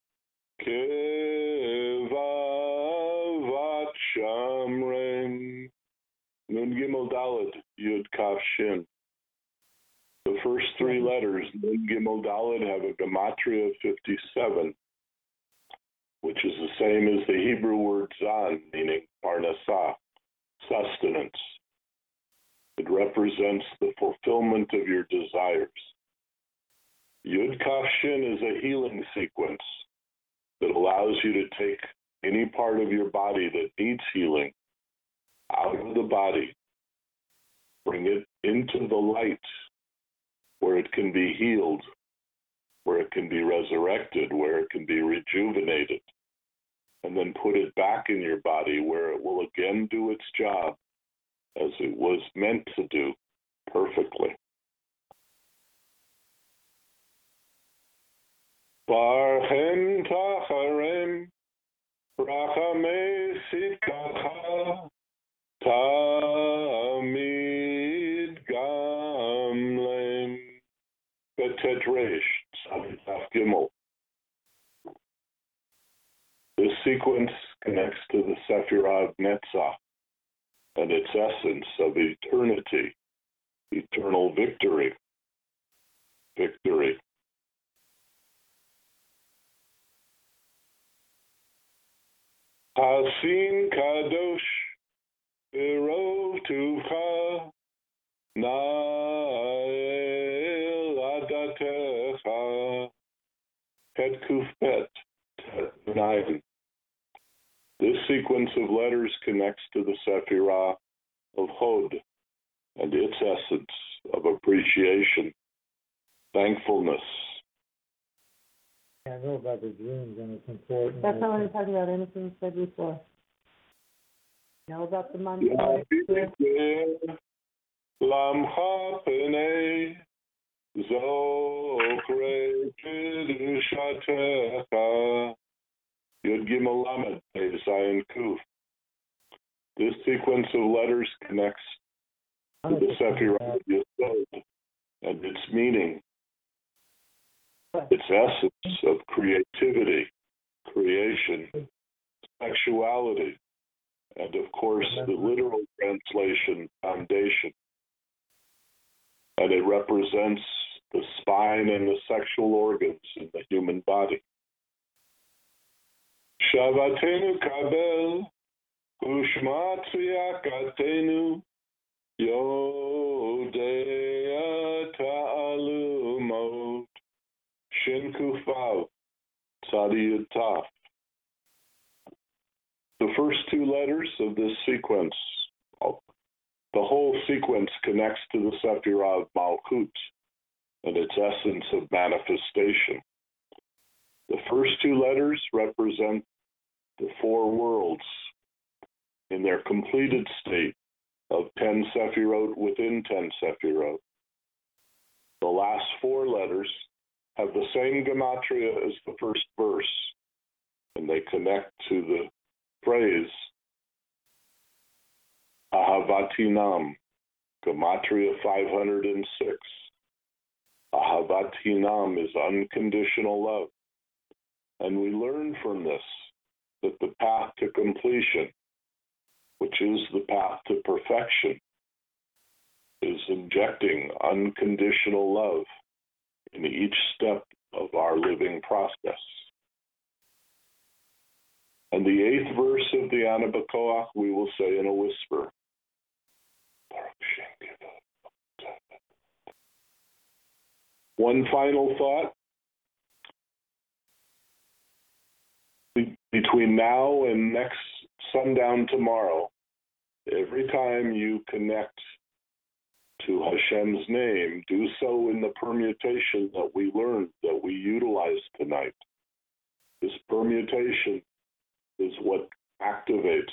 kevavat shamren. Nun Gimel Dalet Yud Kaf Shin. The first three letters, Nun Gimel Dalet, have a gematria of fifty-seven, which is the same as the Hebrew word zan, meaning parnasah, sustenance. It represents the fulfillment of your desires. Yud Kaf Shin is a healing sequence that allows you to take any part of your body that needs healing out of the body, bring it into the light where it can be healed, where it can be resurrected, where it can be rejuvenated, and then put it back in your body where it will again do its job as it was meant to do perfectly. Barchem tacharem, rachamei sitkacha, tamid gamlem, betetresh, tzavitaf gimel. This sequence connects to the Sephirah of Netzach and its essence of eternity, eternal victory, victory. Hasin kadosh irov tucha na'el adatecha het kufet nine. This sequence of letters connects to the Sephirah of Hod and its essence of appreciation, thankfulness. I know about the dreams and it's important. That's not what I'm talking about, anything you said before. Know about the month? Lamcha penei zokre kedushatecha. Yud Gimel Lamed, Zayin Kuf. This sequence of letters connects to the Sephirah of Yesod and its meaning, its essence of creativity, creation, sexuality, and of course the literal translation, foundation. And it represents the spine and the sexual organs in the human body. Shavatenu kabel, ushma tziyakatenu, yodea ta'alumot, shinkufav, tzadiyutaf. The first two letters of this sequence, the whole sequence connects to the Sephirah of Malkut and its essence of manifestation. The first two letters represent the four worlds in their completed state of ten Sephirot within ten Sephirot. The last four letters have the same gematria as the first verse, and they connect to the phrase Ahavatinam, gematria five hundred six. Ahavatinam is unconditional love. And we learn from this that the path to completion, which is the path to perfection, is injecting unconditional love in each step of our living process. And the eighth verse of the Ana B'Koach we will say in a whisper. One final thought. Between now and next sundown tomorrow, every time you connect to Hashem's name, do so in the permutation that we learned, that we utilized tonight. This permutation is what activates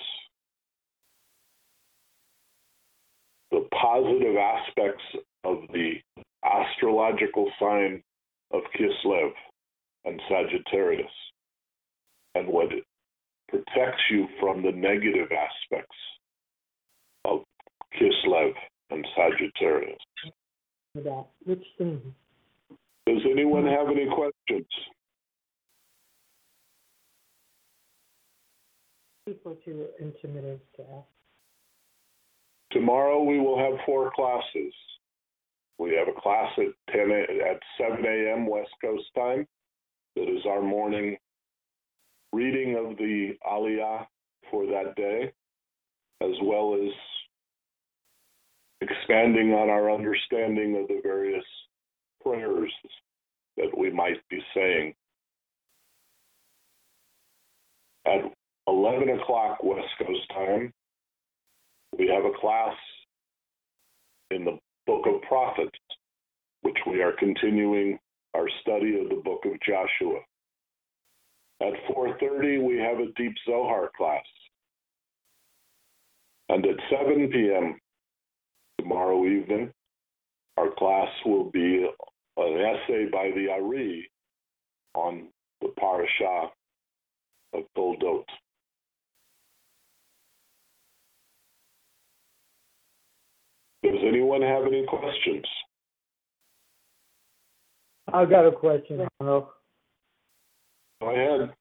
the positive aspects of the astrological sign of Kislev and Sagittarius, and what it protects you from the negative aspects of Kislev and Sagittarius. That. Which thing? Does anyone have any questions? People too intimidated to ask. Tomorrow we will have four classes. We have a class at ten a, at seven a.m. West Coast time. That is our morning reading of the Aliyah for that day, as well as expanding on our understanding of the various prayers that we might be saying. At eleven o'clock West Coast time, we have a class in the Book of Prophets, which we are continuing our study of the Book of Joshua. At four thirty, we have a Deep Zohar class. And at seven p.m. tomorrow evening, our class will be an essay by the Ari on the parasha of Toldot. Does anyone have any questions? I got a question, Arnold. Go ahead.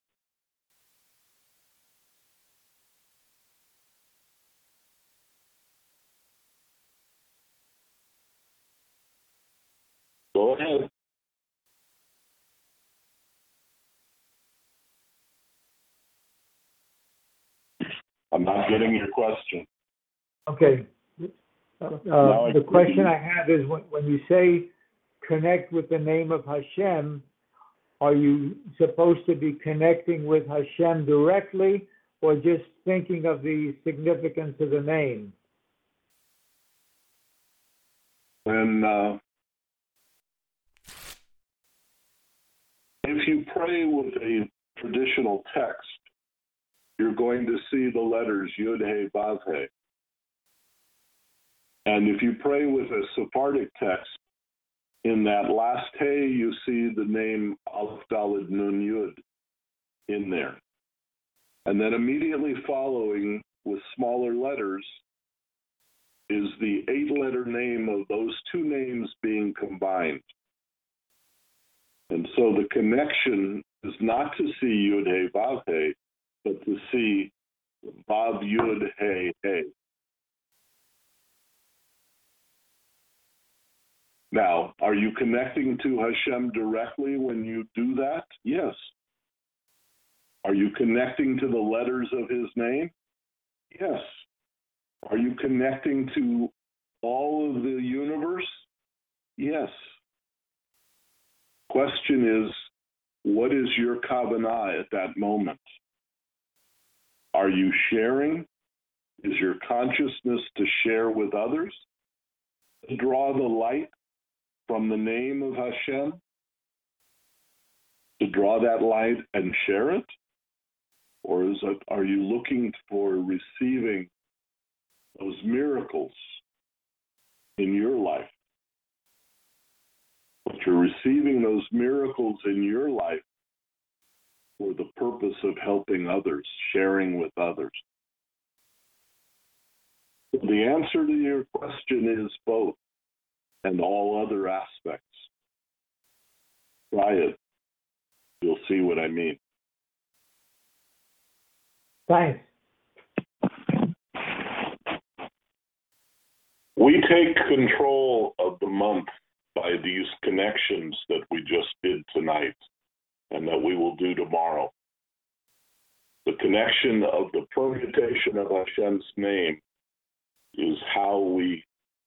Go ahead. I'm not getting your question. Okay. Uh, I the can- question I have is when, when you say connect with the name of Hashem, are you supposed to be connecting with Hashem directly or just thinking of the significance of the name? When uh, if you pray with a traditional text, you're going to see the letters Yud He Vav He. And if you pray with a Sephardic text, in that last He, you see the name Aleph Daled Nun Yud in there. And then immediately following with smaller letters is the eight-letter name of those two names being combined. And so the connection is not to see Yud Hey Vav Hey, but to see Vav Yud Hey Hey. Now, are you connecting to Hashem directly when you do that? Yes. Are you connecting to the letters of his name? Yes. Are you connecting to all of the universe? Yes. Question is, what is your kavanah at that moment? Are you sharing? Is your consciousness to share with others? To draw the light from the name of Hashem? To draw that light and share it? Or is it, are you looking for receiving those miracles in your life? But you're receiving those miracles in your life for the purpose of helping others, sharing with others. The answer to your question is both, and all other aspects. Try it. You'll see what I mean. Thanks. We take control of the month by these connections that we just did tonight and that we will do tomorrow. The connection of the permutation of Hashem's name is how we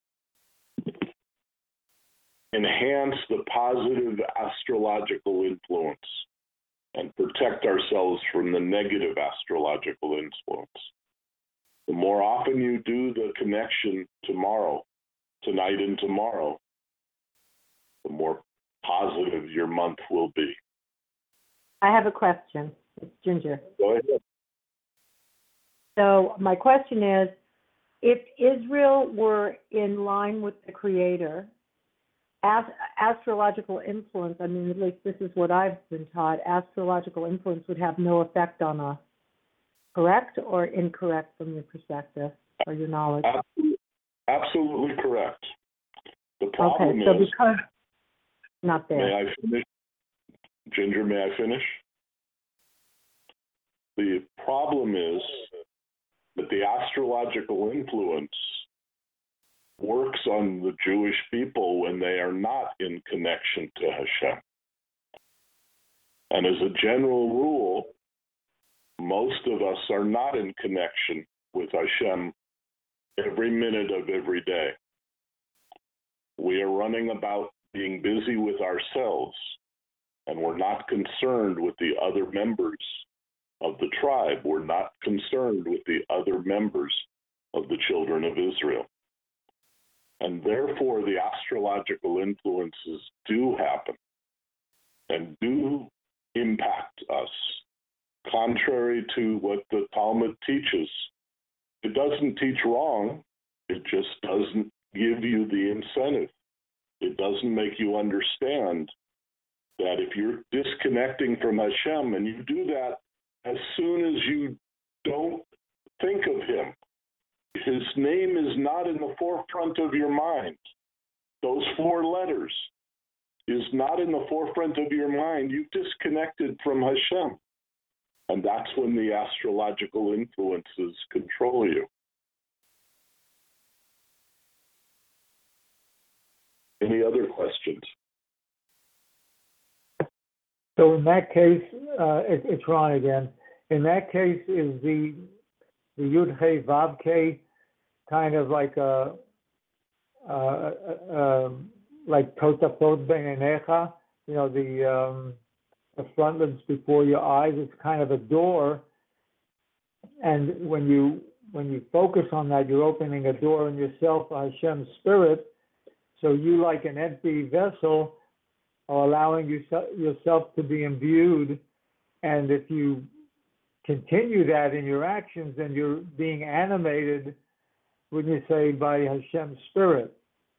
enhance the positive astrological influence and protect ourselves from the negative astrological influence. The more often you do the connection tomorrow, tonight and tomorrow, the more positive your month will be. I have a question. It's Ginger. Go ahead. So my question is, if Israel were in line with the Creator, as astrological influence, I mean, at least this is what I've been taught, astrological influence would have no effect on us. Correct or incorrect from your perspective or your knowledge? Absolutely, absolutely correct. The problem okay, so is, because not there. May I finish? Ginger, may I finish? The problem is that the astrological influence works on the Jewish people when they are not in connection to Hashem. And as a general rule, most of us are not in connection with Hashem every minute of every day. We are running about being busy with ourselves, and we're not concerned with the other members of the tribe. We're not concerned with the other members of the children of Israel. And therefore, the astrological influences do happen and do impact us. Contrary to what the Talmud teaches, it doesn't teach wrong, it just doesn't give you the incentive. It doesn't make you understand that if you're disconnecting from Hashem, and you do that as soon as you don't think of him, his name is not in the forefront of your mind. Those four letters is not in the forefront of your mind. You've disconnected from Hashem. And that's when the astrological influences control you. Any other questions? So in that case, uh, it, it's Ron again. In that case, is the the Yud Hey Vav Kei kind of like a uh, uh, um, like Totafot Beinecha, you know, the um, the frontlets before your eyes. It's kind of a door, and when you when you focus on that, you're opening a door in yourself for Hashem's Spirit. So you, like an empty vessel, are allowing yourself, yourself to be imbued. And if you continue that in your actions, then you're being animated, wouldn't you say, by Hashem's Spirit?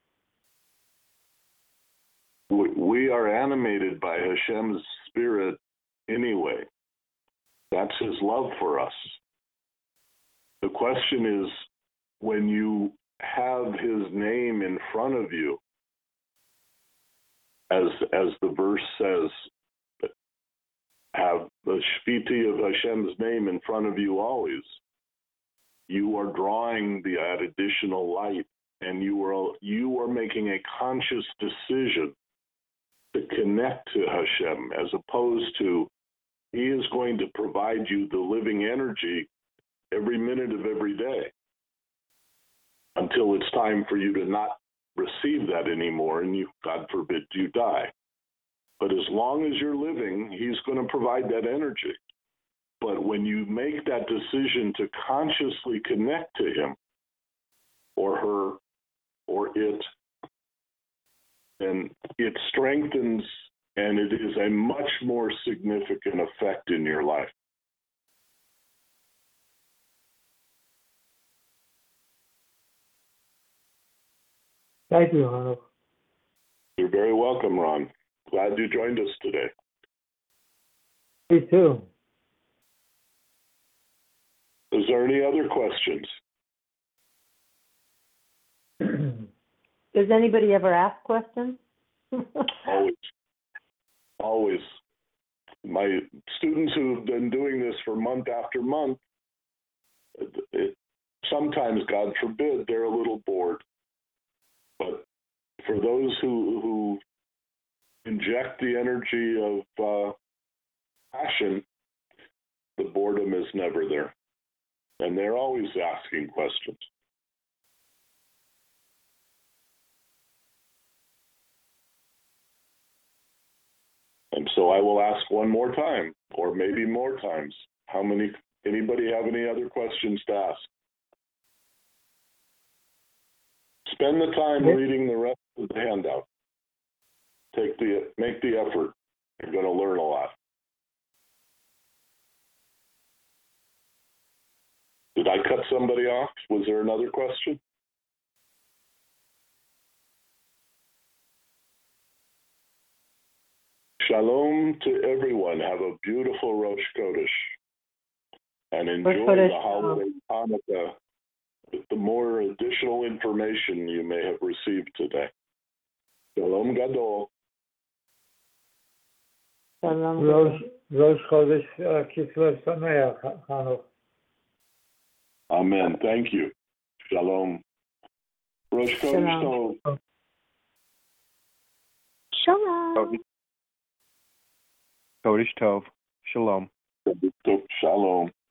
We are animated by Hashem's Spirit anyway. That's his love for us. The question is, when you have his name in front of you, as as the verse says, have the Shviti of Hashem's name in front of you always, you are drawing the that additional light, and you are you are making a conscious decision to connect to Hashem, as opposed to He is going to provide you the living energy every minute of every day until it's time for you to not receive that anymore, and you, God forbid, you die. But as long as you're living, He's going to provide that energy. But when you make that decision to consciously connect to Him or her or it, then it strengthens, and it is a much more significant effect in your life. Thank you, Hanuk. You're very welcome, Ron. Glad you joined us today. Me too. Is there any other questions? Does anybody ever ask questions? Always. Always. My students who have been doing this for month after month, it, it, sometimes, God forbid, they're a little bored. But for those who, who inject the energy of uh, passion, the boredom is never there. And they're always asking questions. And so I will ask one more time, or maybe more times. How many, anybody have any other questions to ask? Spend the time Yes. reading the rest of the handout. Take the, make the effort. You're going to learn a lot. Did I cut somebody off? Was there another question? Shalom to everyone. Have a beautiful Rosh Chodesh. And enjoy Chodesh. the holiday Hanukkah with the more additional information you may have received today. Shalom Gadol. Rosh Rosh Chodesh uh, Kislev Sameach, Hanuk. Amen. Thank you. Shalom. Rosh Chodesh Tov. Shalom. Kodesh Tov. Shalom. Shalom.